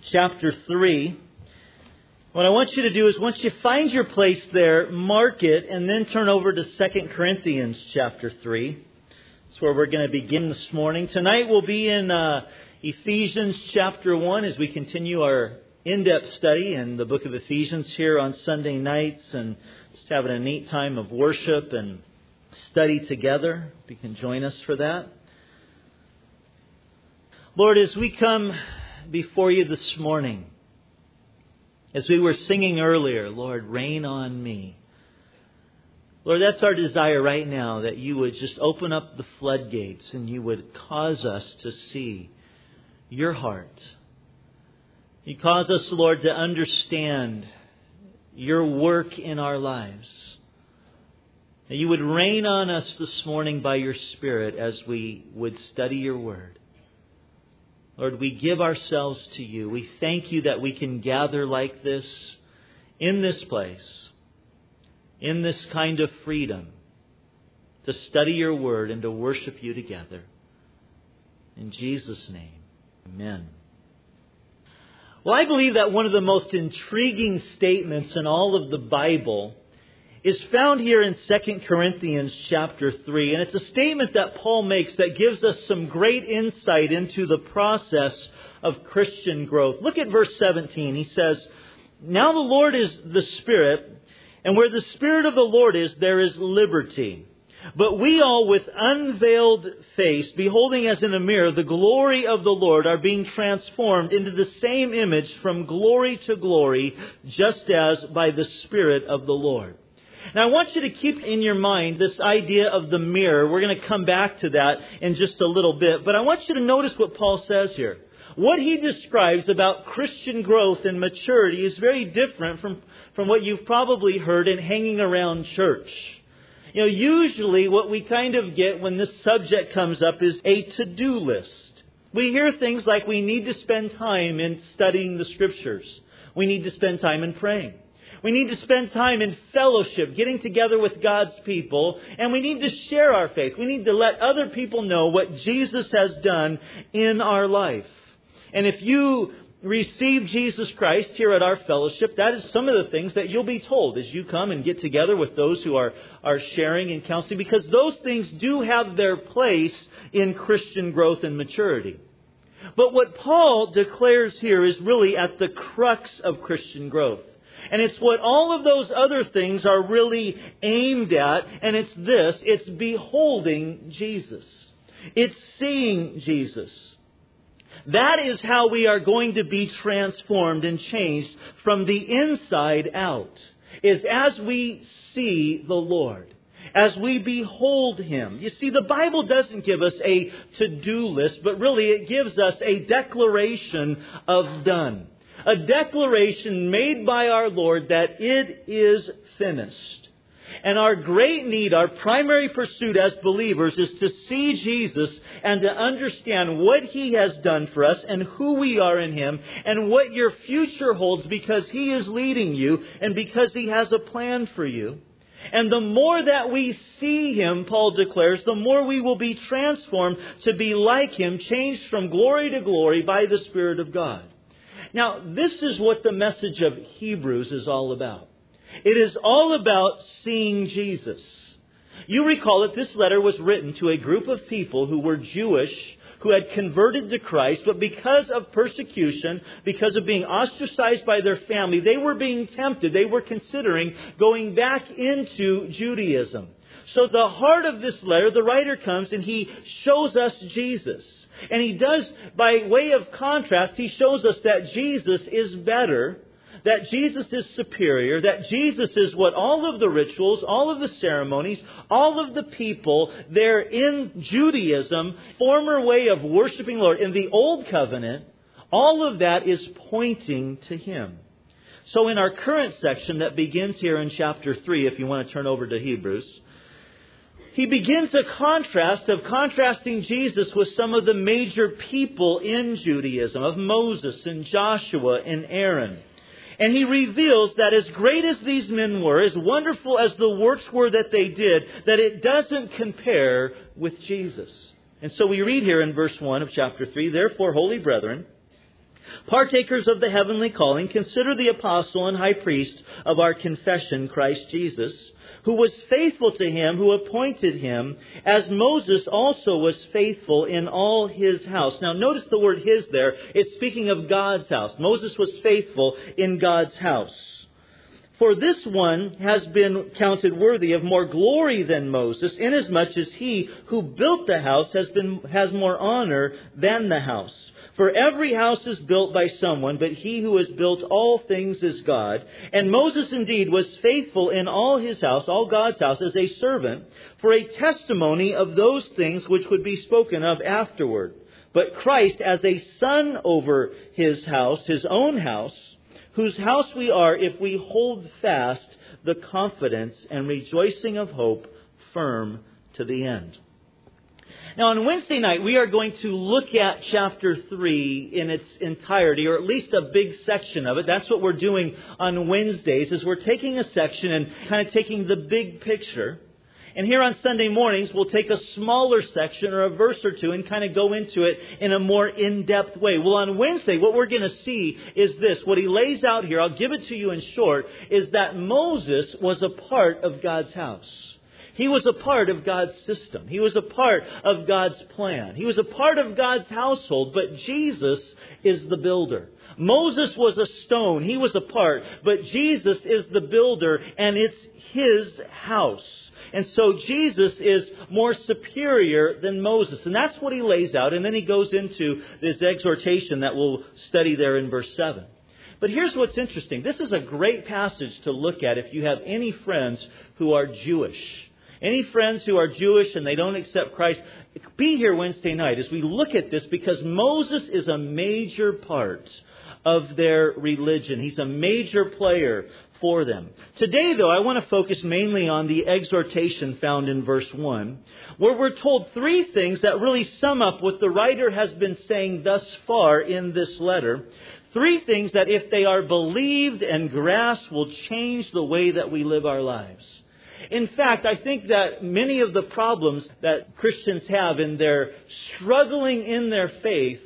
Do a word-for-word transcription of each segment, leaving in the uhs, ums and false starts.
chapter three. What I want you to do is once you find your place there, mark it and then turn over to Second Corinthians chapter three. That's where we're going to begin this morning. Tonight we'll be in uh, Ephesians chapter one as we continue our in-depth study in the book of Ephesians here on Sunday nights, and just having a neat time of worship and study together. If you can join us for that. Lord, as we come before you this morning, as we were singing earlier, Lord, rain on me. Lord, that's our desire right now, that you would just open up the floodgates and you would cause us to see your heart. You cause us, Lord, to understand your work in our lives. That you would rain on us this morning by your Spirit as we would study your word. Lord, we give ourselves to you. We thank you that we can gather like this, in this place, in this kind of freedom, to study your word and to worship you together. In Jesus' name, amen. Well, I believe that one of the most intriguing statements in all of the Bible is found here in Second Corinthians chapter three. And it's a statement that Paul makes that gives us some great insight into the process of Christian growth. Look at verse seventeen. He says, "Now the Lord is the Spirit, and where the Spirit of the Lord is, there is liberty. But we all with unveiled face, beholding as in a mirror the glory of the Lord, are being transformed into the same image from glory to glory, just as by the Spirit of the Lord." Now I want you to keep in your mind this idea of the mirror. We're going to come back to that in just a little bit. But I want you to notice what Paul says here. What he describes about Christian growth and maturity is very different from, from what you've probably heard in hanging around church. You know, usually what we kind of get when this subject comes up is a to-do list. We hear things like we need to spend time in studying the Scriptures. We need to spend time in praying. We need to spend time in fellowship, getting together with God's people, and we need to share our faith. We need to let other people know what Jesus has done in our life. And if you receive Jesus Christ here at our fellowship, that is some of the things that you'll be told as you come and get together with those who are, are sharing and counseling, because those things do have their place in Christian growth and maturity. But what Paul declares here is really at the crux of Christian growth. And it's what all of those other things are really aimed at. And it's this. It's beholding Jesus. It's seeing Jesus. That is how we are going to be transformed and changed from the inside out. Is as we see the Lord. As we behold Him. You see, the Bible doesn't give us a to-do list, but really it gives us a declaration of done. A declaration made by our Lord that it is finished. And our great need, our primary pursuit as believers is to see Jesus and to understand what He has done for us and who we are in Him and what your future holds, because He is leading you and because He has a plan for you. And the more that we see Him, Paul declares, the more we will be transformed to be like Him, changed from glory to glory by the Spirit of God. Now, this is what the message of Hebrews is all about. It is all about seeing Jesus. You recall that this letter was written to a group of people who were Jewish, who had converted to Christ, but because of persecution, because of being ostracized by their family, they were being tempted. They were considering going back into Judaism. So the heart of this letter, the writer comes and he shows us Jesus. And he does, by way of contrast, he shows us that Jesus is better, that Jesus is superior, that Jesus is what all of the rituals, all of the ceremonies, all of the people there in Judaism, former way of worshiping the Lord in the Old Covenant, all of that is pointing to Him. So in our current section that begins here in chapter three, if you want to turn over to Hebrews, he begins a contrast of contrasting Jesus with some of the major people in Judaism, of Moses and Joshua and Aaron. And he reveals that as great as these men were, as wonderful as the works were that they did, that it doesn't compare with Jesus. And so we read here in verse one of chapter three, "Therefore, holy brethren, Partakers of the heavenly calling, consider the apostle and high priest of our confession, Christ Jesus, who was faithful to him who appointed him, as Moses also was faithful in all his house. Now notice the word his there. It's speaking of God's house. Moses was faithful in God's house. For this one has been counted worthy of more glory than Moses, inasmuch as he who built the house has been has more honor than the house. For every house is built by someone, but he who has built all things is God. And Moses indeed was faithful in all his house, all God's house, as a servant, for a testimony of those things which would be spoken of afterward. But Christ as a son over his house, his own house, whose house we are if we hold fast the confidence and rejoicing of hope firm to the end. Now on Wednesday night we are going to look at chapter three in its entirety, or at least a big section of it. That's what we're doing on Wednesdays, is we're taking a section and kind of taking the big picture. And here on Sunday mornings, we'll take a smaller section or a verse or two and kind of go into it in a more in-depth way. Well, on Wednesday, what we're going to see is this. What he lays out here, I'll give it to you in short, is that Moses was a part of God's house. He was a part of God's system. He was a part of God's plan. He was a part of God's household, but Jesus is the builder. Moses was a stone. He was a part, but Jesus is the builder, and it's his house. And so Jesus is more superior than Moses. And that's what he lays out. And then he goes into this exhortation that we'll study there in verse seven. But here's what's interesting. This is a great passage to look at if you have any friends who are Jewish. Any friends who are Jewish and they don't accept Christ, be here Wednesday night as we look at this, because Moses is a major part of their religion. He's a major player for them. Today, though, I want to focus mainly on the exhortation found in verse one, where we're told three things that really sum up what the writer has been saying thus far in this letter. Three things that, if they are believed and grasped, will change the way that we live our lives. In fact, I think that many of the problems that Christians have in their struggling in their faith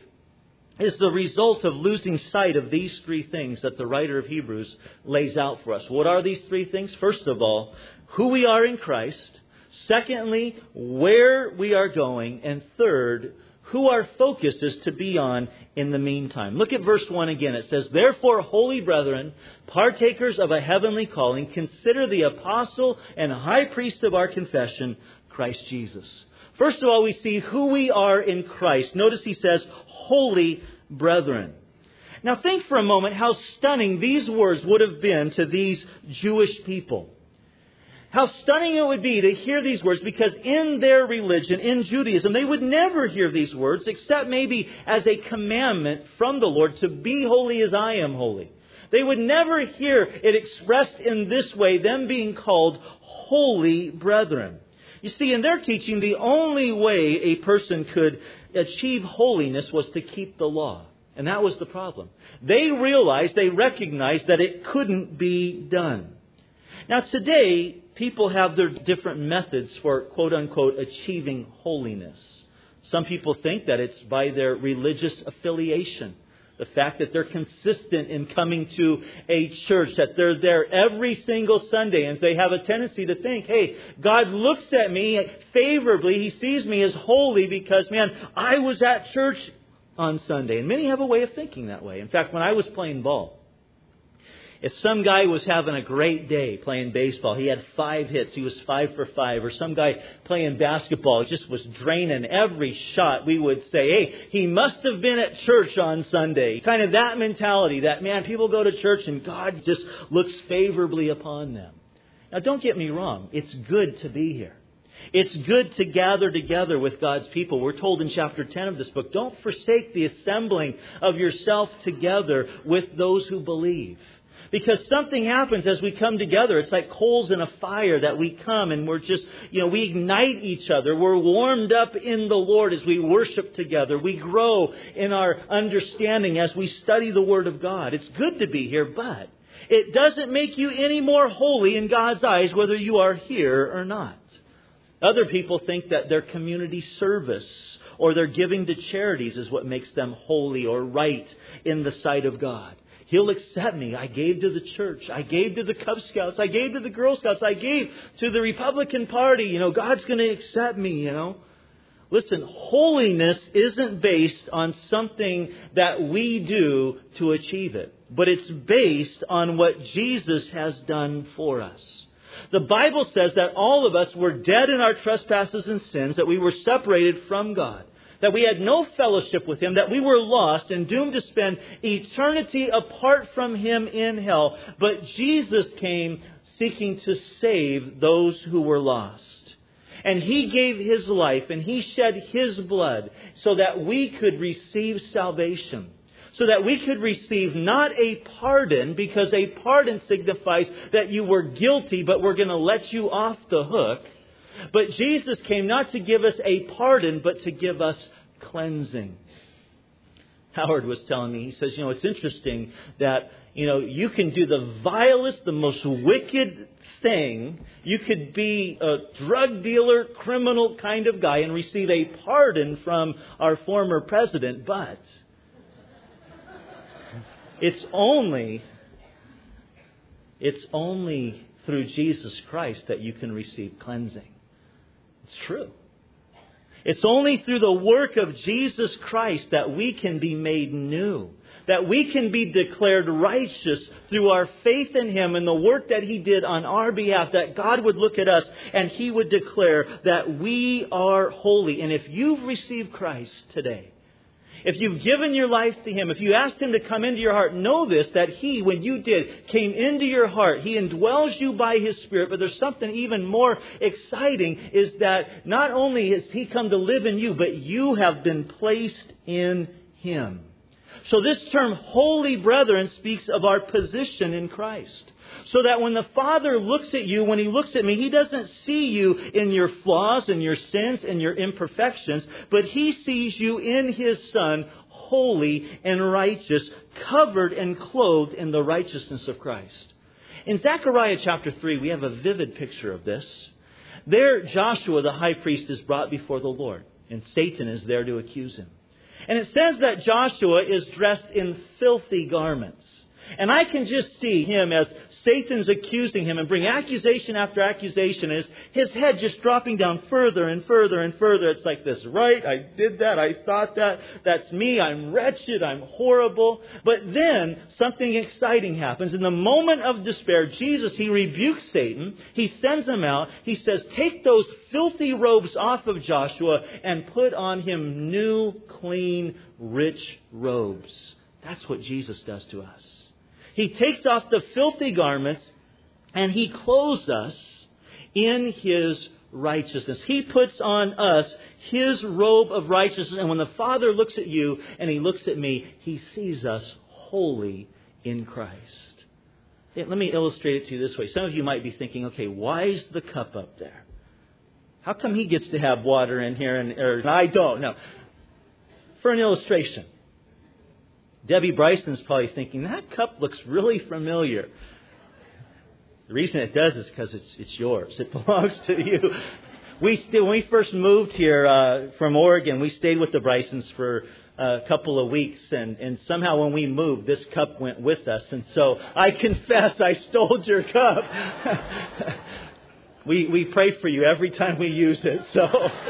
is the result of losing sight of these three things that the writer of Hebrews lays out for us. What are these three things? First of all, who we are in Christ. Secondly, where we are going. And third, who our focus is to be on in the meantime. Look at verse one again. It says, "Therefore, holy brethren, partakers of a heavenly calling, consider the apostle and high priest of our confession, Christ Jesus." First of all, we see who we are in Christ. Notice he says, holy brethren. Now think for a moment how stunning these words would have been to these Jewish people. How stunning it would be to hear these words, because in their religion, in Judaism, they would never hear these words except maybe as a commandment from the Lord to be holy as I am holy. They would never hear it expressed in this way, them being called holy brethren. You see, in their teaching, the only way a person could achieve holiness was to keep the law. And that was the problem. They realized, they recognized that it couldn't be done. Now today, people have their different methods for, quote unquote, achieving holiness. Some people think that it's by their religious affiliation. The fact that they're consistent in coming to a church, that they're there every single Sunday, and they have a tendency to think, hey, God looks at me favorably. He sees me as holy because, man, I was at church on Sunday. And many have a way of thinking that way. In fact, when I was playing ball, if some guy was having a great day playing baseball, he had five hits, he was five for five, or some guy playing basketball just was draining every shot, we would say, hey, he must have been at church on Sunday. Kind of that mentality that, man, people go to church and God just looks favorably upon them. Now, don't get me wrong. It's good to be here. It's good to gather together with God's people. We're told in chapter ten of this book, don't forsake the assembling of yourself together with those who believe. Because something happens as we come together. It's like coals in a fire that we come and we're just, you know, we ignite each other. We're warmed up in the Lord as we worship together. We grow in our understanding as we study the Word of God. It's good to be here, but it doesn't make you any more holy in God's eyes whether you are here or not. Other people think that their community service or their giving to charities is what makes them holy or right in the sight of God. He'll accept me. I gave to the church. I gave to the Cub Scouts. I gave to the Girl Scouts. I gave to the Republican Party. You know, God's going to accept me, you know. Listen, holiness isn't based on something that we do to achieve it, but it's based on what Jesus has done for us. The Bible says that all of us were dead in our trespasses and sins, that we were separated from God, that we had no fellowship with Him, that we were lost and doomed to spend eternity apart from Him in hell. But Jesus came seeking to save those who were lost. And He gave His life and He shed His blood so that we could receive salvation. So that we could receive not a pardon, because a pardon signifies that you were guilty, but we're going to let you off the hook. But Jesus came not to give us a pardon, but to give us cleansing. Howard was telling me, he says, you know, it's interesting that, you know, you can do the vilest, the most wicked thing. You could be a drug dealer, criminal kind of guy and receive a pardon from our former president, but it's only, it's only through Jesus Christ that you can receive cleansing. It's true. It's only through the work of Jesus Christ that we can be made new. That we can be declared righteous through our faith in Him and the work that He did on our behalf. That God would look at us and He would declare that we are holy. And if you've received Christ today, if you've given your life to Him, if you asked Him to come into your heart, know this, that He, when you did, came into your heart. He indwells you by His Spirit. But there's something even more exciting, is that not only has He come to live in you, but you have been placed in Him. So this term, holy brethren, speaks of our position in Christ. So that when the Father looks at you, when He looks at me, He doesn't see you in your flaws and your sins and your imperfections, but He sees you in His Son, holy and righteous, covered and clothed in the righteousness of Christ. In Zechariah chapter three, we have a vivid picture of this. There, Joshua, the high priest, is brought before the Lord, and Satan is there to accuse him. And it says that Joshua is dressed in filthy garments. And I can just see him as Satan's accusing him and bring accusation after accusation. His, his head just dropping down further and further and further. It's like this, right? I did that. I thought that. That's me. I'm wretched. I'm horrible. But then something exciting happens. In the moment of despair, Jesus, He rebukes Satan. He sends him out. He says, take those filthy robes off of Joshua and put on him new, clean, rich robes. That's what Jesus does to us. He takes off the filthy garments and He clothes us in His righteousness. He puts on us His robe of righteousness. And when the Father looks at you and He looks at me, He sees us holy in Christ. Yeah, let me illustrate it to you this way. Some of you might be thinking, okay, why is the cup up there? How come he gets to have water in here and or I don't? No. For an illustration. Debbie Bryson's probably thinking, that cup looks really familiar. The reason it does is because it's it's yours. It belongs to you. We st- when we first moved here uh, from Oregon, we stayed with the Brysons for a couple of weeks, and, and somehow when we moved, this cup went with us. And so I confess, I stole your cup. we we pray for you every time we use it. So,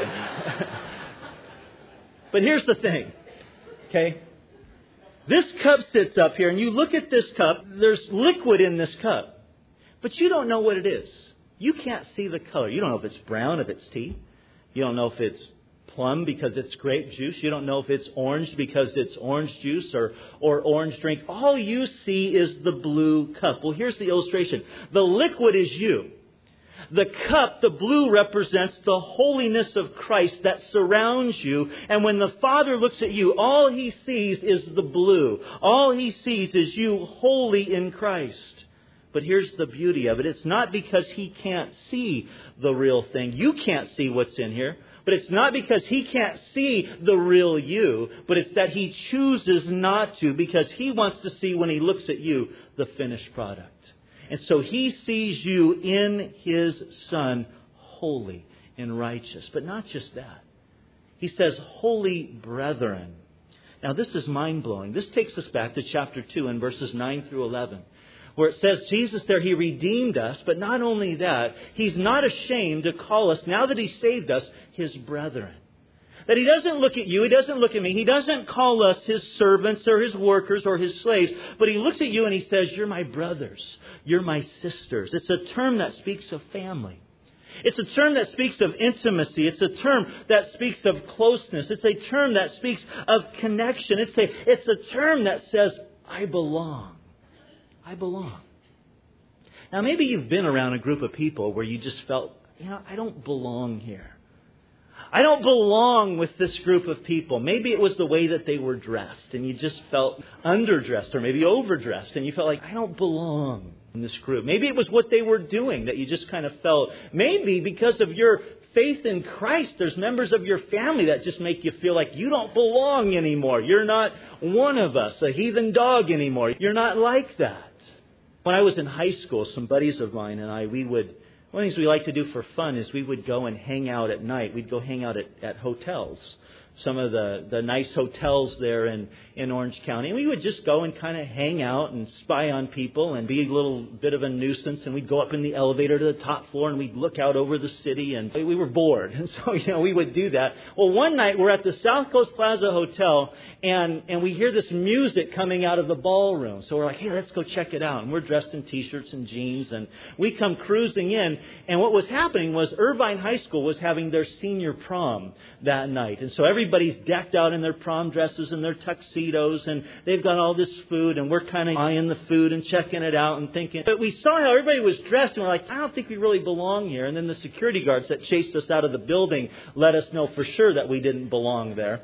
but here's the thing, okay? This cup sits up here, and you look at this cup, there's liquid in this cup. But you don't know what it is. You can't see the color. You don't know if it's brown, if it's tea. You don't know if it's plum because it's grape juice. You don't know if it's orange because it's orange juice or, or orange drink. All you see is the blue cup. Well, here's the illustration. The liquid is you. The cup, the blue, represents the holiness of Christ that surrounds you. And when the Father looks at you, all He sees is the blue. All He sees is you holy in Christ. But here's the beauty of it. It's not because He can't see the real thing. You can't see what's in here. But it's not because He can't see the real you. But it's that He chooses not to, because He wants to see, when He looks at you, the finished product. And so He sees you in His Son, holy and righteous. But not just that. He says, holy brethren. Now this is mind-blowing. This takes us back to chapter two and verses nine through eleven. Where it says, Jesus there, He redeemed us. But not only that, He's not ashamed to call us, now that He saved us, His brethren. That He doesn't look at you, He doesn't look at me. He doesn't call us His servants or His workers or His slaves. But He looks at you and He says, you're my brothers. You're my sisters. It's a term that speaks of family. It's a term that speaks of intimacy. It's a term that speaks of closeness. It's a term that speaks of connection. It's a, it's a term that says, I belong. I belong. Now, maybe you've been around a group of people where you just felt, you know, I don't belong here. I don't belong with this group of people. Maybe it was the way that they were dressed and you just felt underdressed or maybe overdressed and you felt like, I don't belong in this group. Maybe it was what they were doing that you just kind of felt. Maybe because of your faith in Christ, there's members of your family that just make you feel like you don't belong anymore. You're not one of us, a heathen dog anymore. You're not like that. When I was in high school, some buddies of mine and I, we would, one of the things we like to do for fun is we would go and hang out at night. We'd go hang out at, at hotels. Some of the, the nice hotels there in, in Orange County. And we would just go and kind of hang out and spy on people and be a little bit of a nuisance. And we'd go up in the elevator to the top floor and we'd look out over the city. And we were bored. And so, you know, we would do that. Well, one night we're at the South Coast Plaza Hotel and, and we hear this music coming out of the ballroom. So we're like, hey, let's go check it out. And we're dressed in T-shirts and jeans. And we come cruising in. And what was happening was Irvine High School was having their senior prom that night. And so everybody Everybody's decked out in their prom dresses and their tuxedos and they've got all this food and we're kind of eyeing the food and checking it out and thinking. But we saw how everybody was dressed and we're like, I don't think we really belong here. And then the security guards that chased us out of the building let us know for sure that we didn't belong there.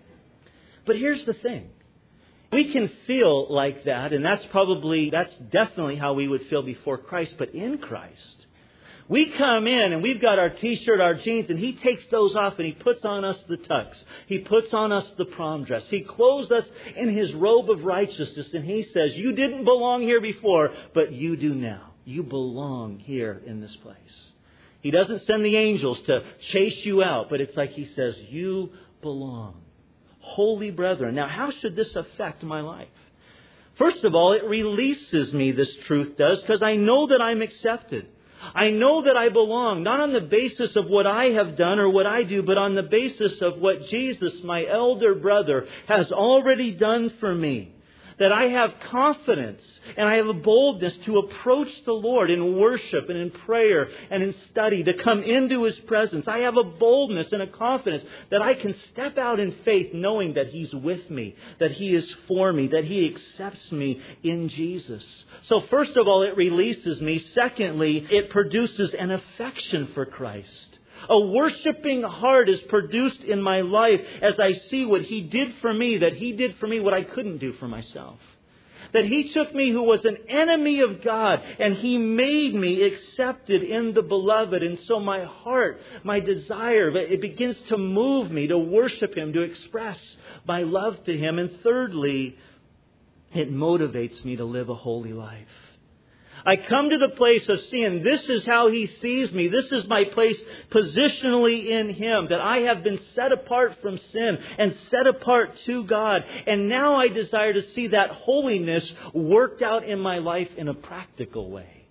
But here's the thing. We can feel like that, and that's probably, that's definitely how we would feel before Christ. But in Christ, we come in and we've got our T-shirt, our jeans, and He takes those off and He puts on us the tux. He puts on us the prom dress. He clothes us in His robe of righteousness and He says, you didn't belong here before, but you do now. You belong here in this place. He doesn't send the angels to chase you out, but it's like He says, you belong. Holy brethren. Now, how should this affect my life? First of all, it releases me, this truth does, because I know that I'm accepted. I know that I belong, not on the basis of what I have done or what I do, but on the basis of what Jesus, my elder brother, has already done for me. That I have confidence and I have a boldness to approach the Lord in worship and in prayer and in study, to come into His presence. I have a boldness and a confidence that I can step out in faith knowing that He's with me, that He is for me, that He accepts me in Jesus. So first of all, it releases me. Secondly, it produces an affection for Christ. A worshiping heart is produced in my life as I see what He did for me, that He did for me what I couldn't do for myself. That He took me who was an enemy of God and He made me accepted in the beloved. And so my heart, my desire, it begins to move me to worship Him, to express my love to Him. And thirdly, it motivates me to live a holy life. I come to the place of seeing this is how He sees me. This is my place positionally in Him. That I have been set apart from sin and set apart to God. And now I desire to see that holiness worked out in my life in a practical way.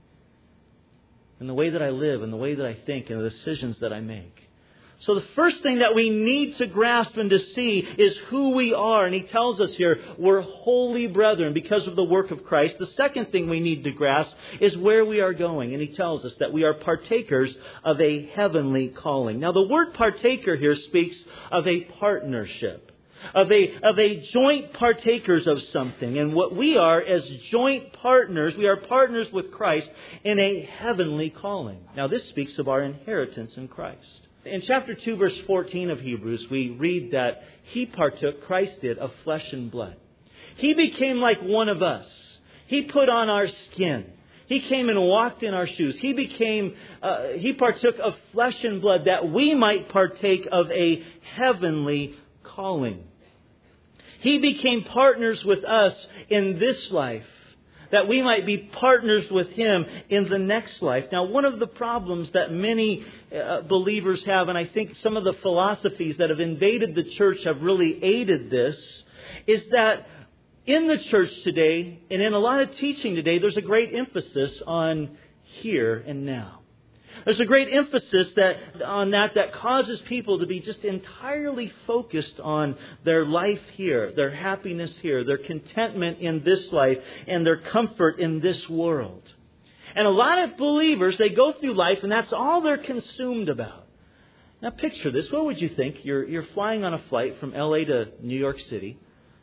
In the way that I live, in the way that I think, and the decisions that I make. So the first thing that we need to grasp and to see is who we are. And He tells us here, we're holy brethren because of the work of Christ. The second thing we need to grasp is where we are going. And He tells us that we are partakers of a heavenly calling. Now the word partaker here speaks of a partnership. Of a, of a joint partakers of something. And what we are as joint partners, we are partners with Christ in a heavenly calling. Now this speaks of our inheritance in Christ. In chapter two, verse fourteen of Hebrews, we read that He partook, Christ did, of flesh and blood. He became like one of us. He put on our skin. He came and walked in our shoes. He became, uh, He partook of flesh and blood that we might partake of a heavenly calling. He became partners with us in this life. that we might be partners with Him in the next life. Now, one of the problems that many uh, believers have, and I think some of the philosophies that have invaded the church have really aided this, is that in the church today, and in a lot of teaching today, there's a great emphasis on here and now. There's a great emphasis that on that that causes people to be just entirely focused on their life here, their happiness here, their contentment in this life, and their comfort in this world. And a lot of believers, they go through life and that's all they're consumed about. Now picture this. What would you think? You're, you're flying on a flight from L A to New York City.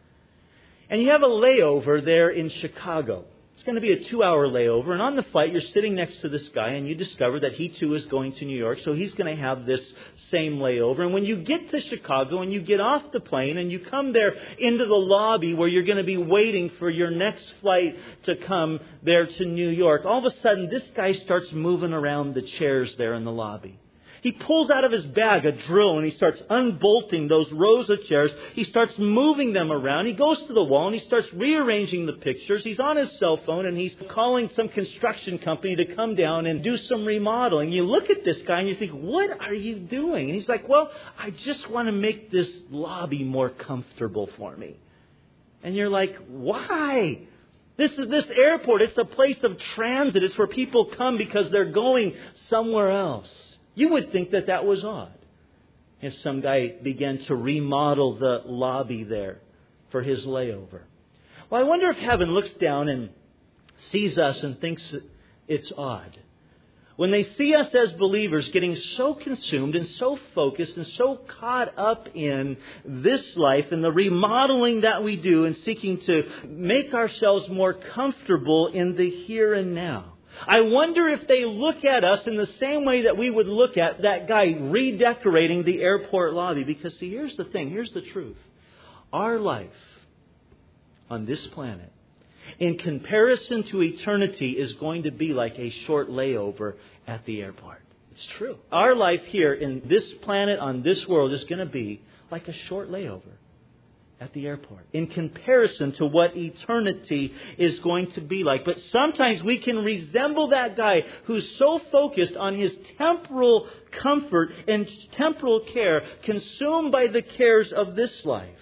And you have a layover there in Chicago. It's going to be a two-hour layover. And on the flight, you're sitting next to this guy and you discover that he too is going to New York. So he's going to have this same layover. And when you get to Chicago and you get off the plane and you come there into the lobby where you're going to be waiting for your next flight to come there to New York, all of a sudden this guy starts moving around the chairs there in the lobby. He pulls out of his bag a drill and he starts unbolting those rows of chairs. He starts moving them around. He goes to the wall and he starts rearranging the pictures. He's on his cell phone and he's calling some construction company to come down and do some remodeling. You look at this guy and you think, what are you doing? And he's like, well, I just want to make this lobby more comfortable for me. And you're like, why? This is this airport. It's a place of transit. It's where people come because they're going somewhere else. You would think that that was odd if some guy began to remodel the lobby there for his layover. Well, I wonder if heaven looks down and sees us and thinks it's odd. When they see us as believers getting so consumed and so focused and so caught up in this life and the remodeling that we do and seeking to make ourselves more comfortable in the here and now. I wonder if they look at us in the same way that we would look at that guy redecorating the airport lobby. Because see, here's the thing. Here's the truth. Our life on this planet, in comparison to eternity, is going to be like a short layover at the airport. It's true. Our life here in this planet, on this world, is going to be like a short layover at the airport in comparison to what eternity is going to be like. But sometimes we can resemble that guy who's so focused on his temporal comfort and temporal care, consumed by the cares of this life.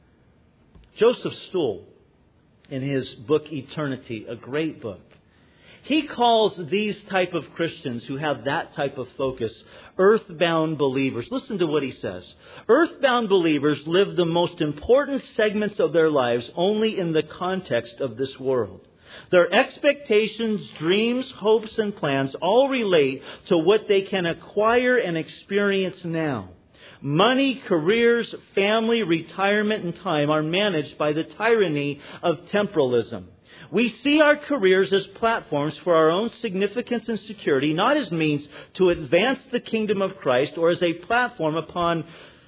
Joseph Stoll, in his book Eternity, a great book, he calls these type of Christians who have that type of focus earthbound believers. Listen to what he says. Earthbound believers live the most important segments of their lives only in the context of this world. Their expectations, dreams, hopes, and plans all relate to what they can acquire and experience now. Money, careers, family, retirement, and time are managed by the tyranny of temporalism. We see our careers as platforms for our own significance and security, not as means to advance the kingdom of Christ or as a platform upon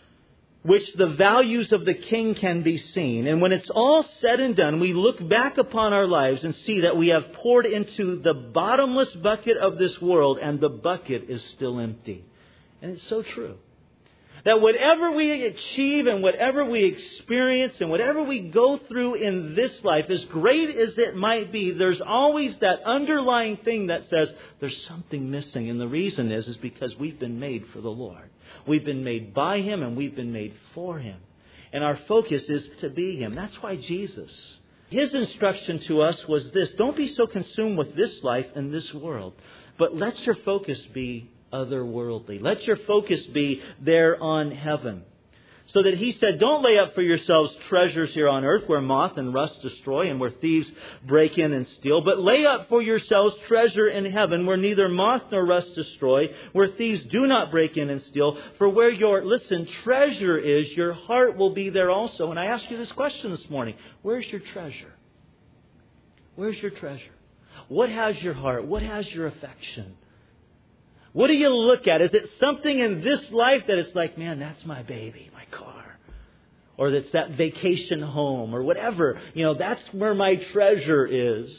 which the values of the King can be seen. And when it's all said and done, we look back upon our lives and see that we have poured into the bottomless bucket of this world and the bucket is still empty. And it's so true. That whatever we achieve and whatever we experience and whatever we go through in this life, as great as it might be, there's always that underlying thing that says there's something missing. And the reason is, is because we've been made for the Lord. We've been made by Him and we've been made for Him. And our focus is to be Him. That's why Jesus, His instruction to us was this: don't be so consumed with this life and this world, but let your focus be otherworldly. Let your focus be there on heaven. So that He said, don't lay up for yourselves treasures here on earth where moth and rust destroy and where thieves break in and steal. But lay up for yourselves treasure in heaven where neither moth nor rust destroy, where thieves do not break in and steal. For where your, listen, treasure is, your heart will be there also. And I ask you this question this morning. Where's your treasure? Where's your treasure? What has your heart? What has your affection? What do you look at? Is it something in this life that it's like, man, that's my baby, my car? Or that's that vacation home or whatever. You know, that's where my treasure is.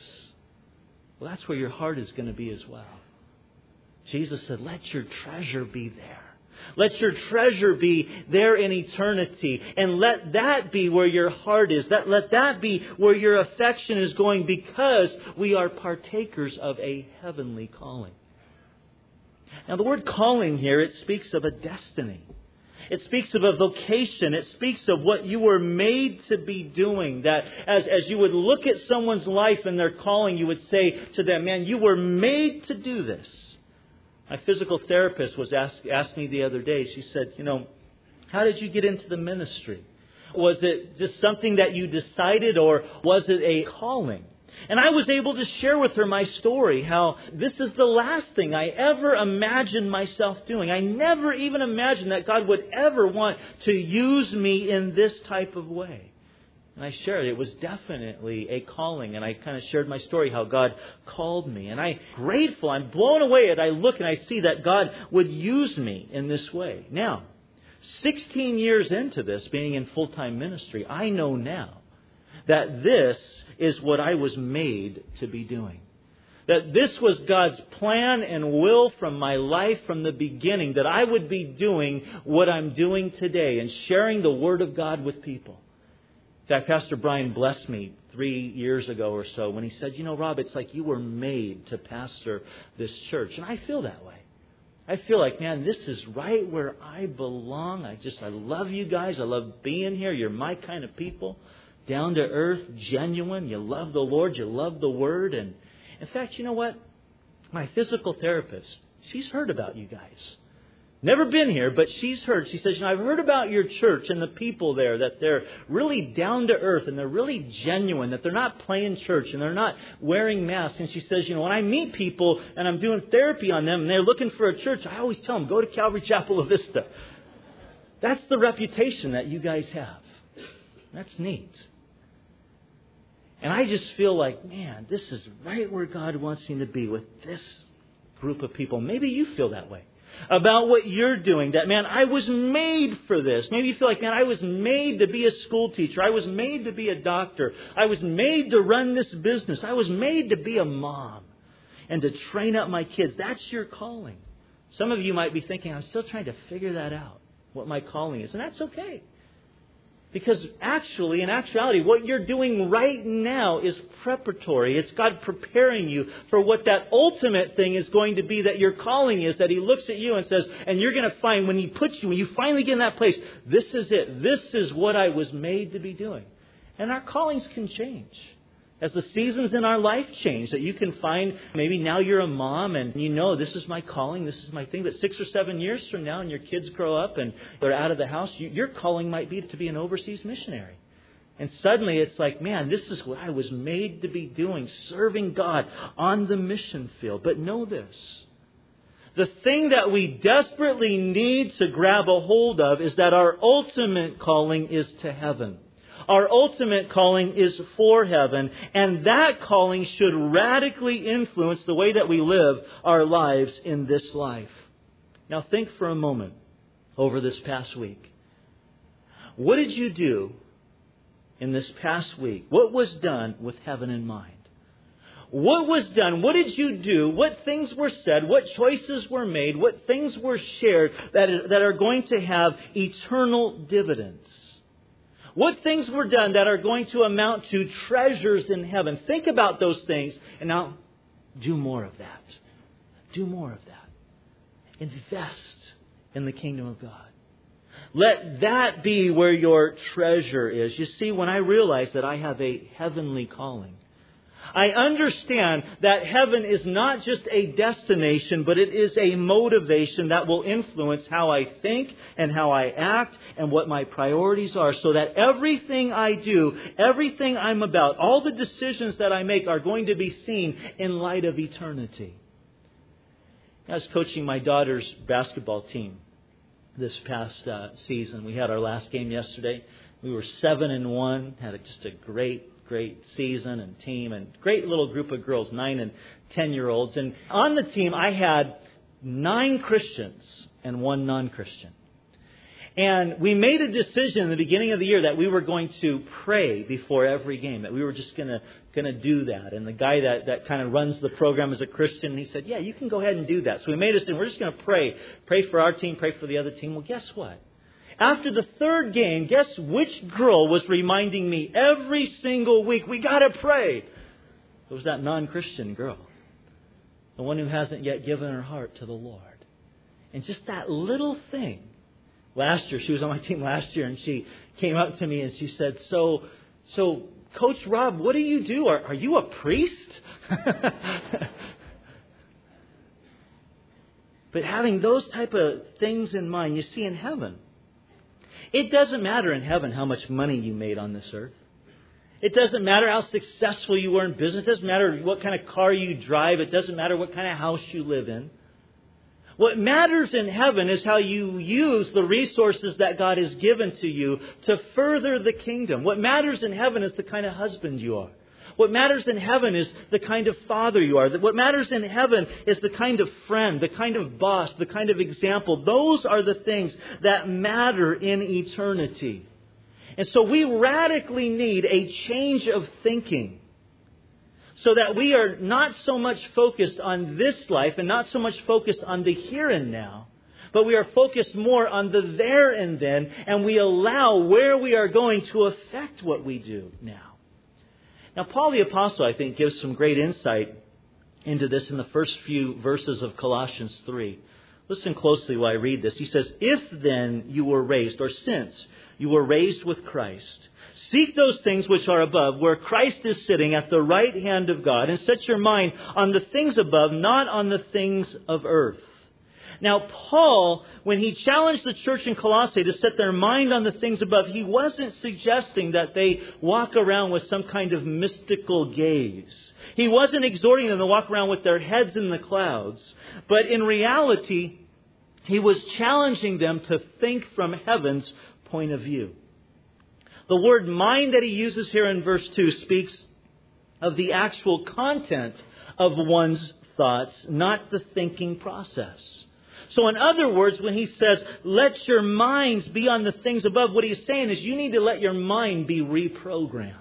Well, that's where your heart is going to be as well. Jesus said, let your treasure be there. Let your treasure be there in eternity. And let that be where your heart is. That, let that be where your affection is going, because we are partakers of a heavenly calling. Now the word calling here, it speaks of a destiny. It speaks of a vocation. It speaks of what you were made to be doing. That as, as you would look at someone's life and their calling, you would say to them, man, you were made to do this. My physical therapist was asked, asked me the other day, she said, you know, how did you get into the ministry? Was it just something that you decided, or was it a calling? And I was able to share with her my story, how this is the last thing I ever imagined myself doing. I never even imagined that God would ever want to use me in this type of way. And I shared it was definitely a calling. And I kind of shared my story, how God called me. And I'm grateful. I'm blown away as I look and I see that God would use me in this way. Now, sixteen years into this, being in full-time ministry, I know now that this is what I was made to be doing. That this was God's plan and will from my life from the beginning. That I would be doing what I'm doing today and sharing the Word of God with people. In fact, Pastor Brian blessed me three years ago or so when he said, you know, Rob, it's like you were made to pastor this church. And I feel that way. I feel like, man, this is right where I belong. I just, I love you guys. I love being here. You're my kind of people. Down to earth, genuine. You love the Lord. You love the Word. And in fact, you know what? My physical therapist, she's heard about you guys. Never been here, but she's heard. She says, you know, I've heard about your church and the people there, that they're really down to earth and they're really genuine, that they're not playing church and they're not wearing masks. And she says, you know, when I meet people and I'm doing therapy on them and they're looking for a church, I always tell them, go to Calvary Chapel La Vista. That's the reputation that you guys have. That's neat. And I just feel like, man, this is right where God wants me to be with this group of people. Maybe you feel that way about what you're doing. That, man, I was made for this. Maybe you feel like, man, I was made to be a school teacher. I was made to be a doctor. I was made to run this business. I was made to be a mom and to train up my kids. That's your calling. Some of you might be thinking, I'm still trying to figure that out, what my calling is. And that's okay. Because actually, in actuality, what you're doing right now is preparatory. It's God preparing you for what that ultimate thing is going to be, that your calling is, that He looks at you and says, and you're going to find when He puts you, when you finally get in that place, this is it. This is what I was made to be doing. And our callings can change. As the seasons in our life change, that you can find, maybe now you're a mom and you know, this is my calling, this is my thing. But six or seven years from now and your kids grow up and they're out of the house, you, your calling might be to be an overseas missionary. And suddenly it's like, man, this is what I was made to be doing, serving God on the mission field. But know this, the thing that we desperately need to grab a hold of is that our ultimate calling is to heaven. Our ultimate calling is for heaven, and that calling should radically influence the way that we live our lives in this life. Now think for a moment over this past week. What did you do in this past week? What was done with heaven in mind? What was done? What did you do? What things were said? What choices were made? What things were shared that that are going to have eternal dividends? What things were done that are going to amount to treasures in heaven? Think about those things and now do more of that. Do more of that. Invest in the kingdom of God. Let that be where your treasure is. You see, when I realize that I have a heavenly calling, I understand that heaven is not just a destination, but it is a motivation that will influence how I think and how I act and what my priorities are, so that everything I do, everything I'm about, all the decisions that I make are going to be seen in light of eternity. I was coaching my daughter's basketball team this past uh, season. We had our last game yesterday. We were seven and one, had a, just a great Great season and team and great little group of girls, nine and ten year olds. And on the team, I had nine Christians and one non-Christian. And we made a decision in the beginning of the year that we were going to pray before every game, that we were just going to going to do that. And the guy that, that kind of runs the program is a Christian, and he said, yeah, you can go ahead and do that. So we made a decision, we're just going to pray. Pray for our team, pray for the other team. Well, guess what? After the third game, guess which girl was reminding me every single week, we got to pray? It was that non-Christian girl. The one who hasn't yet given her heart to the Lord. And just that little thing. Last year, she was on my team last year, and she came up to me and she said, so, so Coach Rob, what do you do? Are, are you a priest? But having those type of things in mind, you see, in heaven, it doesn't matter in heaven how much money you made on this earth. It doesn't matter how successful you were in business. It doesn't matter what kind of car you drive. It doesn't matter what kind of house you live in. What matters in heaven is how you use the resources that God has given to you to further the kingdom. What matters in heaven is the kind of husband you are. What matters in heaven is the kind of father you are. What matters in heaven is the kind of friend, the kind of boss, the kind of example. Those are the things that matter in eternity. And so we radically need a change of thinking, so that we are not so much focused on this life and not so much focused on the here and now, but we are focused more on the there and then, and we allow where we are going to affect what we do now. Now, Paul the Apostle, I think, gives some great insight into this in the first few verses of Colossians three. Listen closely while I read this. He says, if then you were raised, or since you were raised with Christ, seek those things which are above, where Christ is sitting at the right hand of God, and set your mind on the things above, not on the things of earth. Now, Paul, when he challenged the church in Colossae to set their mind on the things above, he wasn't suggesting that they walk around with some kind of mystical gaze. He wasn't exhorting them to walk around with their heads in the clouds. But in reality, he was challenging them to think from heaven's point of view. The word mind that he uses here in verse two speaks of the actual content of one's thoughts, not the thinking process. So in other words, when he says, let your minds be on the things above, what he's saying is you need to let your mind be reprogrammed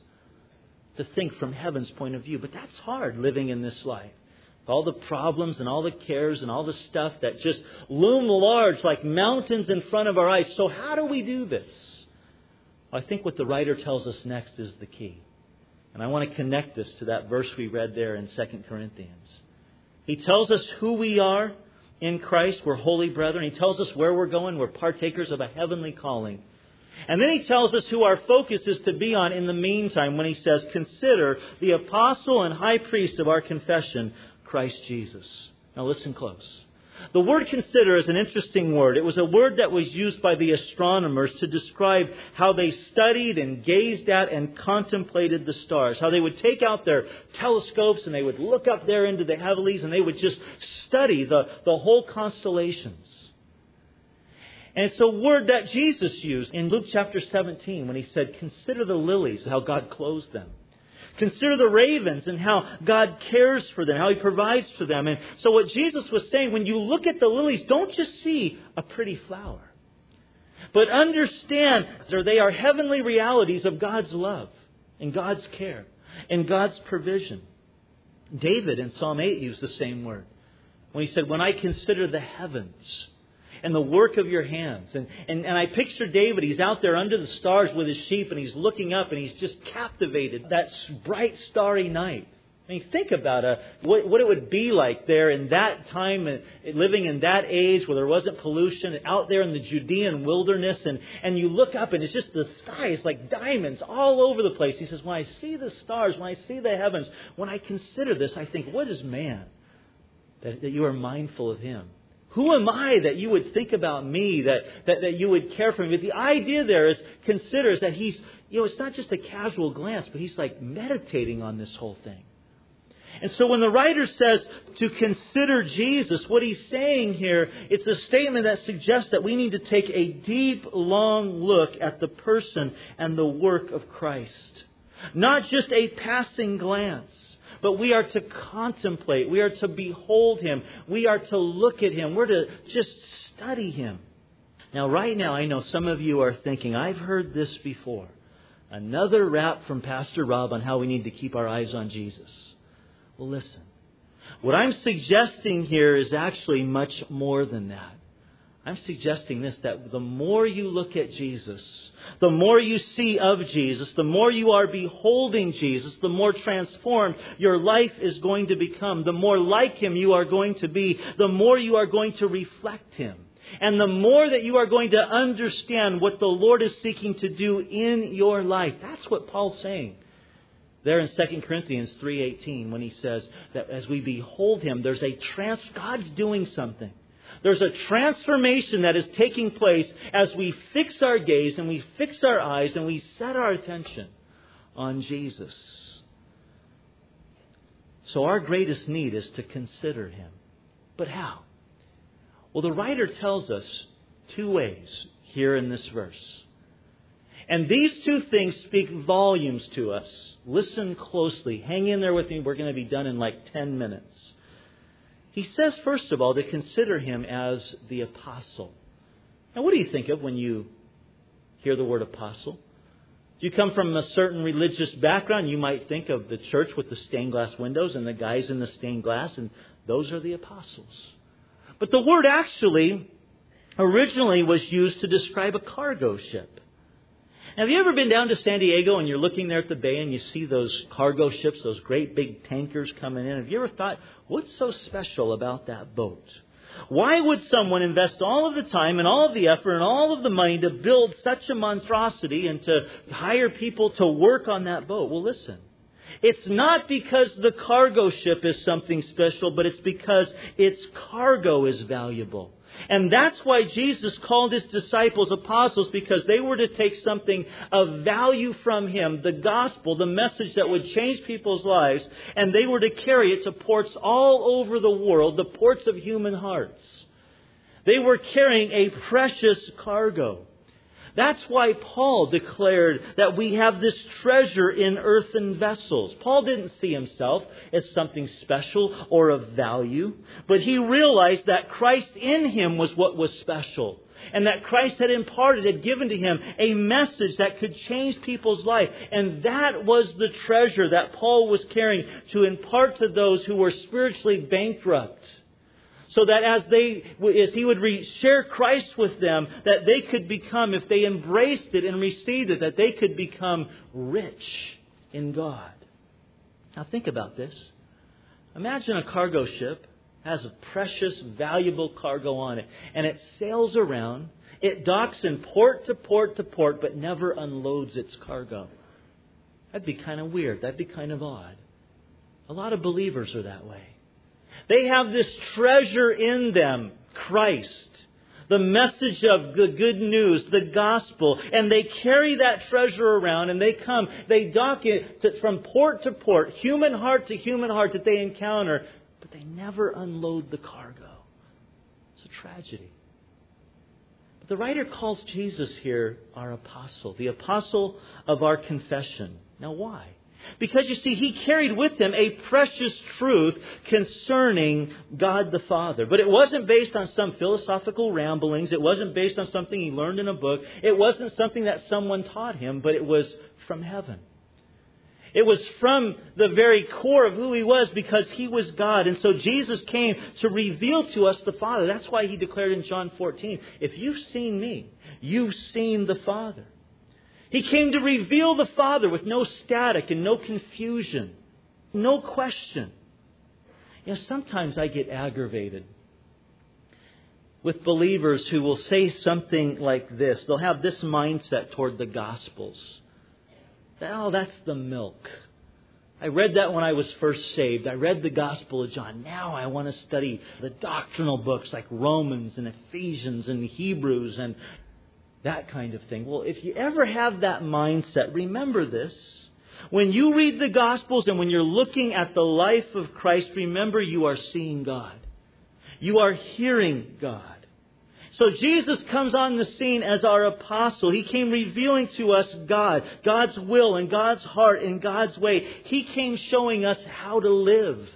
to think from heaven's point of view. But that's hard, living in this life. All the problems and all the cares and all the stuff that just loom large like mountains in front of our eyes. So how do we do this? Well, I think what the writer tells us next is the key. And I want to connect this to that verse we read there in Second Corinthians. He tells us who we are in Christ. We're holy brethren. He tells us where we're going. We're partakers of a heavenly calling. And then he tells us who our focus is to be on in the meantime when he says, consider the apostle and high priest of our confession, Christ Jesus. Now listen close. The word consider is an interesting word. It was a word that was used by the astronomers to describe how they studied and gazed at and contemplated the stars. How they would take out their telescopes and they would look up there into the heavens and they would just study the, the whole constellations. And it's a word that Jesus used in Luke chapter seventeen when he said, consider the lilies, how God clothes them. Consider the ravens and how God cares for them, how He provides for them. And so what Jesus was saying, when you look at the lilies, don't just see a pretty flower, but understand that they are heavenly realities of God's love and God's care and God's provision. David in Psalm eight used the same word when he said, when I consider the heavens and the work of your hands. And, and, and I picture David, he's out there under the stars with his sheep and he's looking up and he's just captivated. That bright starry night. I mean, think about a, what, what it would be like there in that time, living in that age where there wasn't pollution, out there in the Judean wilderness. And, and you look up and it's just the sky is like diamonds all over the place. He says, when I see the stars, when I see the heavens, when I consider this, I think, what is man that, that you are mindful of him? Who am I that you would think about me, that, that, that you would care for me? But the idea there is, consider, is that he's, you know, it's not just a casual glance, but he's like meditating on this whole thing. And so when the writer says to consider Jesus, what he's saying here, it's a statement that suggests that we need to take a deep, long look at the person and the work of Christ. Not just a passing glance. But we are to contemplate. We are to behold Him. We are to look at Him. We're to just study Him. Now, right now, I know some of you are thinking, I've heard this before. Another rap from Pastor Rob on how we need to keep our eyes on Jesus. Well, listen. What I'm suggesting here is actually much more than that. I'm suggesting this, that the more you look at Jesus, the more you see of Jesus, the more you are beholding Jesus, the more transformed your life is going to become. The more like Him you are going to be, the more you are going to reflect Him. And the more that you are going to understand what the Lord is seeking to do in your life. That's what Paul's saying there in Second Corinthians three eighteen, when he says that as we behold Him, there's a trans God's doing something. There's a transformation that is taking place as we fix our gaze and we fix our eyes and we set our attention on Jesus. So our greatest need is to consider Him. But how? Well, the writer tells us two ways here in this verse. And these two things speak volumes to us. Listen closely. Hang in there with me. We're going to be done in like ten minutes. He says, first of all, to consider Him as the apostle. Now, what do you think of when you hear the word apostle? If you come from a certain religious background, you might think of the church with the stained glass windows and the guys in the stained glass, and those are the apostles. But the word actually originally was used to describe a cargo ship. Now, have you ever been down to San Diego and you're looking there at the bay and you see those cargo ships, those great big tankers coming in? Have you ever thought, what's so special about that boat? Why would someone invest all of the time and all of the effort and all of the money to build such a monstrosity and to hire people to work on that boat? Well, listen. It's not because the cargo ship is something special, but it's because its cargo is valuable. And that's why Jesus called His disciples apostles, because they were to take something of value from Him, the gospel, the message that would change people's lives, and they were to carry it to ports all over the world, the ports of human hearts. They were carrying a precious cargo. That's why Paul declared that we have this treasure in earthen vessels. Paul didn't see himself as something special or of value, but he realized that Christ in him was what was special. And that Christ had imparted, had given to him a message that could change people's life. And that was the treasure that Paul was carrying to impart to those who were spiritually bankrupt. So that as they, as he would re- share Christ with them, that they could become, if they embraced it and received it, that they could become rich in God. Now think about this. Imagine a cargo ship has a precious, valuable cargo on it, and it sails around. It docks in port to port to port, but never unloads its cargo. That'd be kind of weird. That'd be kind of odd. A lot of believers are that way. They have this treasure in them, Christ, the message of the good news, the gospel, and they carry that treasure around and they come, they dock it to, from port to port, human heart to human heart that they encounter, but they never unload the cargo. It's a tragedy. But the writer calls Jesus here our apostle, the apostle of our confession. Now why? Because you see, he carried with him a precious truth concerning God the Father. But it wasn't based on some philosophical ramblings. It wasn't based on something he learned in a book. It wasn't something that someone taught him, but it was from heaven. It was from the very core of who he was, because he was God. And so Jesus came to reveal to us the Father. That's why he declared in John fourteen, if you've seen me, you've seen the Father. He came to reveal the Father with no static and no confusion, no question. You know, sometimes I get aggravated with believers who will say something like this. They'll have this mindset toward the Gospels. Oh, that's the milk. I read that when I was first saved. I read the Gospel of John. Now I want to study the doctrinal books like Romans and Ephesians and Hebrews and that kind of thing. Well, if you ever have that mindset, remember this. When you read the Gospels and when you're looking at the life of Christ, remember you are seeing God. You are hearing God. So Jesus comes on the scene as our apostle. He came revealing to us God, God's will and God's heart and God's way. He came showing us how to live.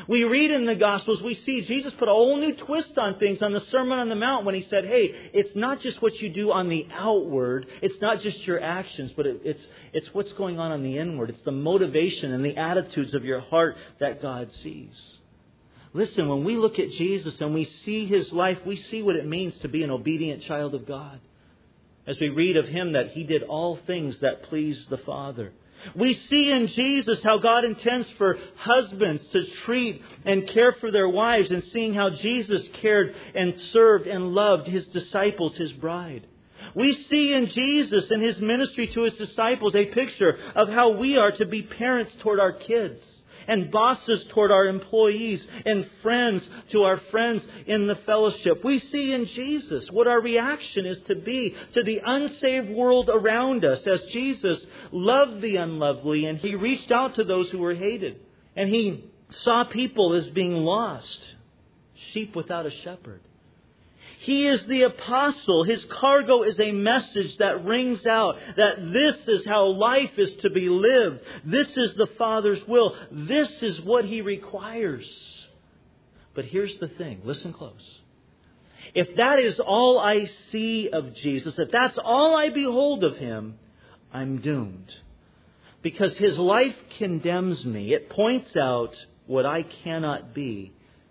We read in the Gospels, we see Jesus put a whole new twist on things on the Sermon on the Mount when He said, hey, it's not just what you do on the outward, it's not just your actions, but it, it's, it's what's going on on the inward. It's the motivation and the attitudes of your heart that God sees. Listen, when we look at Jesus and we see His life, we see what it means to be an obedient child of God. As we read of Him that He did all things that pleased the Father. We see in Jesus how God intends for husbands to treat and care for their wives, and seeing how Jesus cared and served and loved His disciples, His bride. We see in Jesus and His ministry to His disciples a picture of how we are to be parents toward our kids, and bosses toward our employees, and friends to our friends in the fellowship. We see in Jesus what our reaction is to be to the unsaved world around us, as Jesus loved the unlovely and He reached out to those who were hated. And He saw people as being lost, sheep without a shepherd. He is the apostle. His cargo is a message that rings out that this is how life is to be lived. This is the Father's will. This is what He requires. But here's the thing. Listen close. If that is all I see of Jesus, if that's all I behold of Him, I'm doomed. Because His life condemns me. It points out what I cannot be.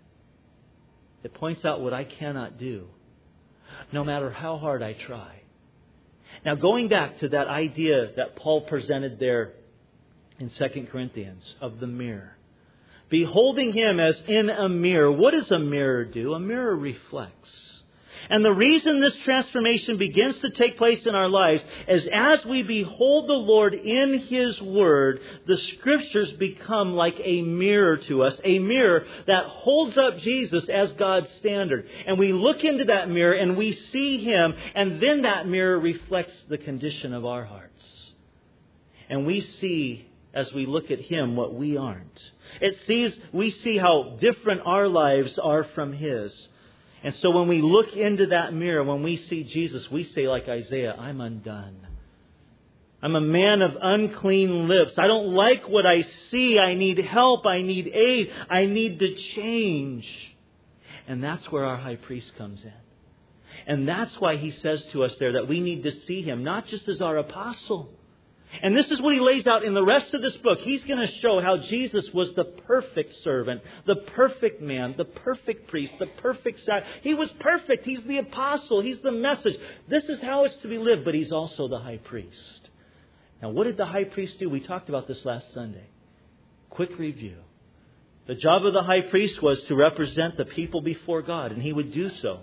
It points out what I cannot do, no matter how hard I try. Now, going back to that idea that Paul presented there in Second Corinthians of the mirror. Beholding Him as in a mirror. What does a mirror do? A mirror reflects. And the reason this transformation begins to take place in our lives is as we behold the Lord in His Word, the Scriptures become like a mirror to us. A mirror that holds up Jesus as God's standard. And we look into that mirror and we see Him, and then that mirror reflects the condition of our hearts. And we see, as we look at Him, what we aren't. It sees, we see how different our lives are from His. And so when we look into that mirror, when we see Jesus, we say like Isaiah, I'm undone. I'm a man of unclean lips. I don't like what I see. I need help. I need aid. I need to change. And that's where our high priest comes in. And that's why he says to us there that we need to see Him, not just as our apostle. And this is what he lays out in the rest of this book. He's going to show how Jesus was the perfect servant, the perfect man, the perfect priest, the perfect sacrifice. He was perfect. He's the apostle. He's the message. This is how it's to be lived, but He's also the high priest. Now, what did the high priest do? We talked about this last Sunday. Quick review. The job of the high priest was to represent the people before God, and he would do so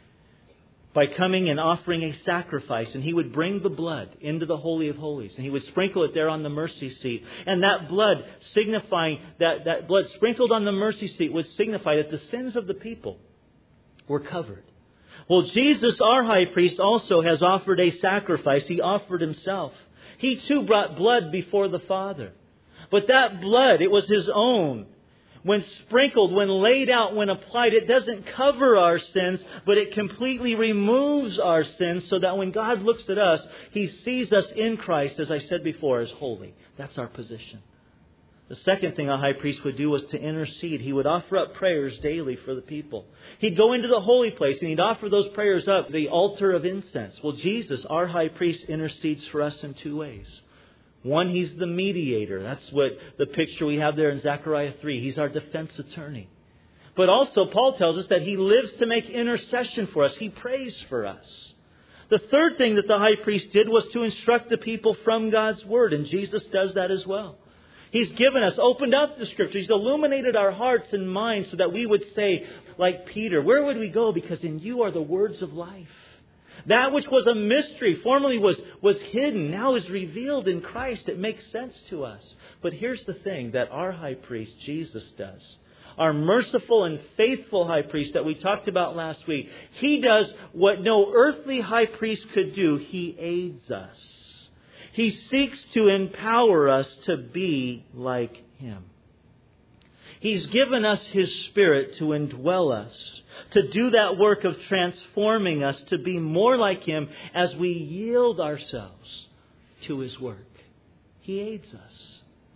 by coming and offering a sacrifice. And he would bring the blood into the Holy of Holies. And he would sprinkle it there on the mercy seat. And that blood signifying, that, that blood sprinkled on the mercy seat would signify that the sins of the people were covered. Well, Jesus, our high priest, also has offered a sacrifice. He offered Himself. He too brought blood before the Father. But that blood, it was His own. When sprinkled, when laid out, when applied, it doesn't cover our sins, but it completely removes our sins so that when God looks at us, He sees us in Christ, as I said before, as holy. That's our position. The second thing a high priest would do was to intercede. He would offer up prayers daily for the people. He'd go into the holy place and He'd offer those prayers up, the altar of incense. Well, Jesus, our high priest, intercedes for us in two ways. One, He's the mediator. That's what the picture we have there in Zechariah three. He's our defense attorney. But also, Paul tells us that He lives to make intercession for us. He prays for us. The third thing that the high priest did was to instruct the people from God's Word. And Jesus does that as well. He's given us, opened up the Scripture. He's illuminated our hearts and minds so that we would say, like Peter, where would we go? Because in You are the words of life. That which was a mystery, formerly was, was hidden, now is revealed in Christ. It makes sense to us. But here's the thing that our high priest, Jesus, does. Our merciful and faithful high priest that we talked about last week. He does what no earthly high priest could do. He aids us. He seeks to empower us to be like Him. He's given us His Spirit to indwell us, to do that work of transforming us to be more like Him as we yield ourselves to His work. He aids us.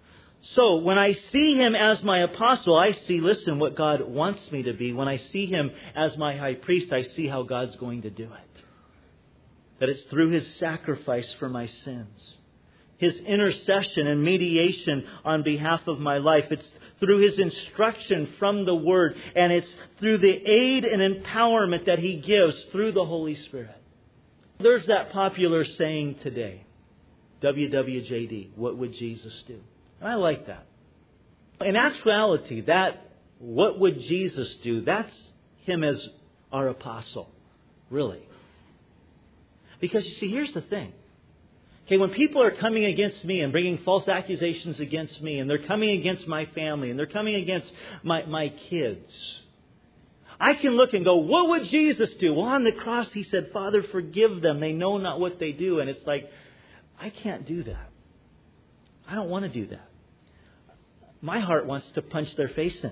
So when I see Him as my apostle, I see, listen, what God wants me to be. When I see Him as my high priest, I see how God's going to do it. That it's through His sacrifice for my sins. His intercession and mediation on behalf of my life. It's through His instruction from the Word. And it's through the aid and empowerment that He gives through the Holy Spirit. There's that popular saying today. W W J D. What would Jesus do? And I like that. In actuality, that what would Jesus do? That's Him as our apostle. Really. Because you see, here's the thing. Okay, when people are coming against me and bringing false accusations against me, and they're coming against my family, and they're coming against my, my kids, I can look and go, what would Jesus do? Well, on the cross, He said, Father, forgive them. They know not what they do. And it's like, I can't do that. I don't want to do that. My heart wants to punch their face in.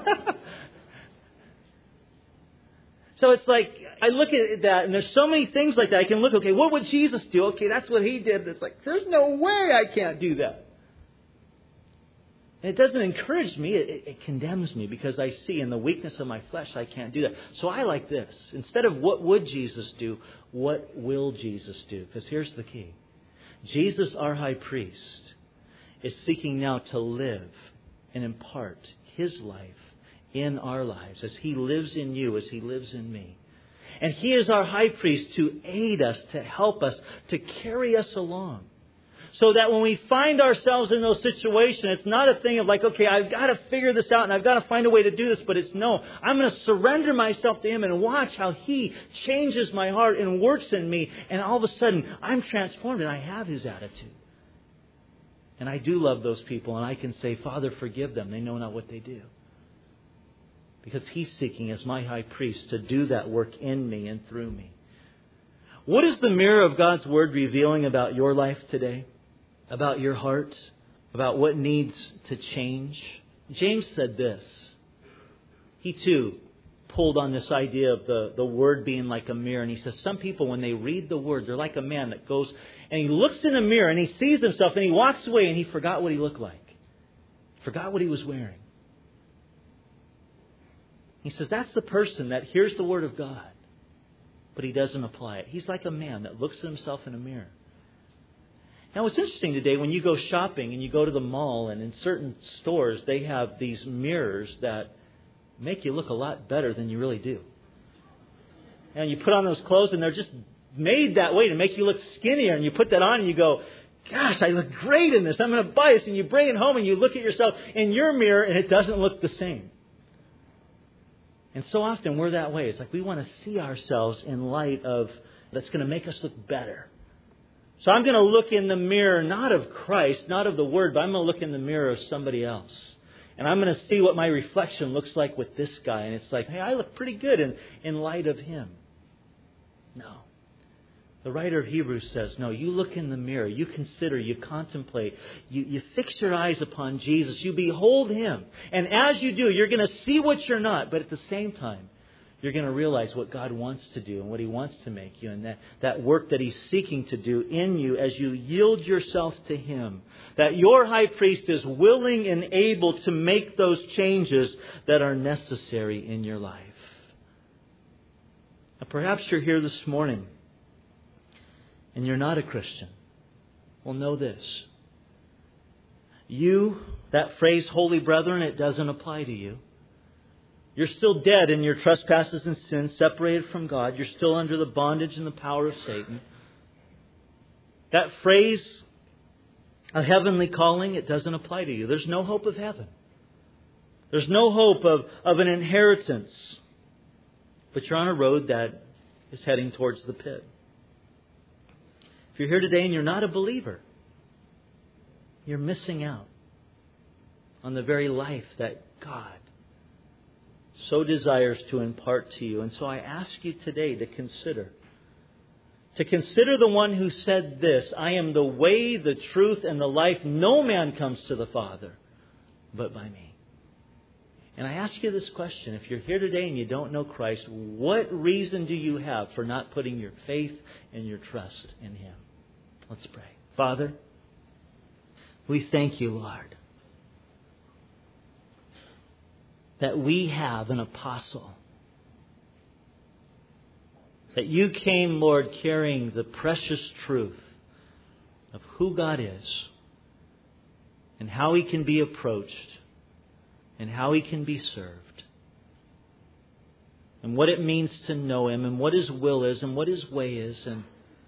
So it's like, I look at that, and there's so many things like that. I can look, okay, what would Jesus do? Okay, that's what He did. It's like, there's no way I can't do that. And it doesn't encourage me. It, it condemns me because I see in the weakness of my flesh, I can't do that. So I like this. Instead of what would Jesus do, what will Jesus do? Because here's the key. Jesus, our high priest, is seeking now to live and impart His life in our lives as He lives in you, as He lives in me. And He is our high priest to aid us, to help us, to carry us along. So that when we find ourselves in those situations, it's not a thing of like, okay, I've got to figure this out and I've got to find a way to do this. But it's no, I'm going to surrender myself to Him and watch how He changes my heart and works in me. And all of a sudden, I'm transformed and I have His attitude. And I do love those people and I can say, Father, forgive them. They know not what they do. Because He's seeking as my high priest to do that work in me and through me. What is the mirror of God's Word revealing about your life today? About your heart? About what needs to change? James said this. He too pulled on this idea of the, the Word being like a mirror. And he says some people, when they read the Word, they're like a man that goes and he looks in a mirror and he sees himself and he walks away and he forgot what he looked like. Forgot what he was wearing. He says that's the person that hears the Word of God, but he doesn't apply it. He's like a man that looks at himself in a mirror. Now, what's interesting today, when you go shopping and you go to the mall and in certain stores, they have these mirrors that make you look a lot better than you really do. And you put on those clothes and they're just made that way to make you look skinnier. And you put that on and you go, gosh, I look great in this. I'm going to buy this. And you bring it home and you look at yourself in your mirror and it doesn't look the same. And so often we're that way. It's like we want to see ourselves in light of that's going to make us look better. So I'm going to look in the mirror, not of Christ, not of the Word, but I'm going to look in the mirror of somebody else. And I'm going to see what my reflection looks like with this guy. And it's like, hey, I look pretty good in, in light of him. No. The writer of Hebrews says, no, you look in the mirror, you consider, you contemplate, you, you fix your eyes upon Jesus, you behold Him. And as you do, you're going to see what you're not, but at the same time, you're going to realize what God wants to do and what He wants to make you. And that, that work that He's seeking to do in you as you yield yourself to Him. That your high priest is willing and able to make those changes that are necessary in your life. Now, perhaps you're here this morning and you're not a Christian. Well, know this. You, that phrase, holy brethren, it doesn't apply to you. You're still dead in your trespasses and sins, separated from God. You're still under the bondage and the power of Satan. That phrase, a heavenly calling, it doesn't apply to you. There's no hope of heaven. There's no hope of, of an inheritance. But you're on a road that is heading towards the pit. If you're here today and you're not a believer, you're missing out on the very life that God so desires to impart to you. And so I ask you today to consider. To consider the one who said this, I am the way, the truth, and the life. No man comes to the Father but by me. And I ask you this question. If you're here today and you don't know Christ, what reason do you have for not putting your faith and your trust in Him? Let's pray. Father, we thank you, Lord, that we have an apostle. That you came, Lord, carrying the precious truth of who God is and how He can be approached and how He can be served and what it means to know Him and what His will is and what His way is. And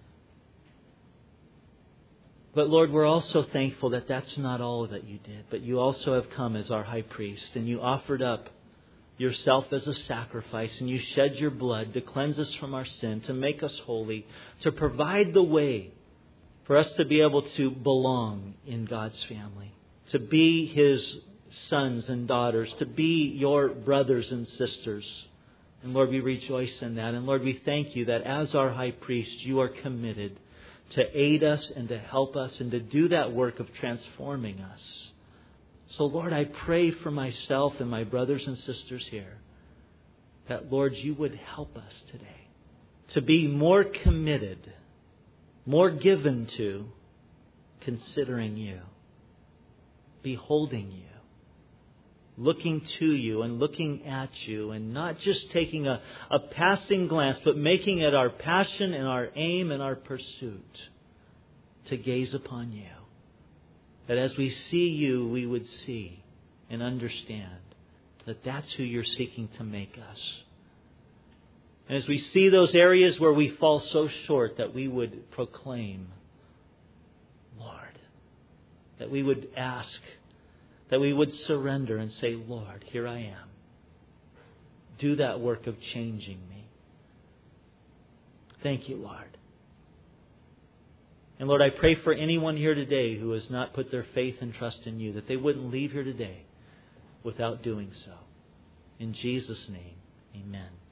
But Lord, we're also thankful that that's not all that you did, but you also have come as our high priest and you offered up yourself as a sacrifice and you shed your blood to cleanse us from our sin, to make us holy, to provide the way for us to be able to belong in God's family, to be His sons and daughters, to be your brothers and sisters. And Lord, we rejoice in that. And Lord, we thank you that as our high priest, you are committed to aid us and to help us and to do that work of transforming us. So Lord, I pray for myself and my brothers and sisters here that, Lord, you would help us today to be more committed, more given to considering you, beholding you, looking to you and looking at you, and not just taking a, a passing glance, but making it our passion and our aim and our pursuit to gaze upon you. That as we see you, we would see and understand that that's who you're seeking to make us. And as we see those areas where we fall so short, that we would proclaim, Lord, that we would ask, that we would surrender and say, Lord, here I am. Do that work of changing me. Thank you, Lord. And Lord, I pray for anyone here today who has not put their faith and trust in you, that they wouldn't leave here today without doing so. In Jesus' name, amen.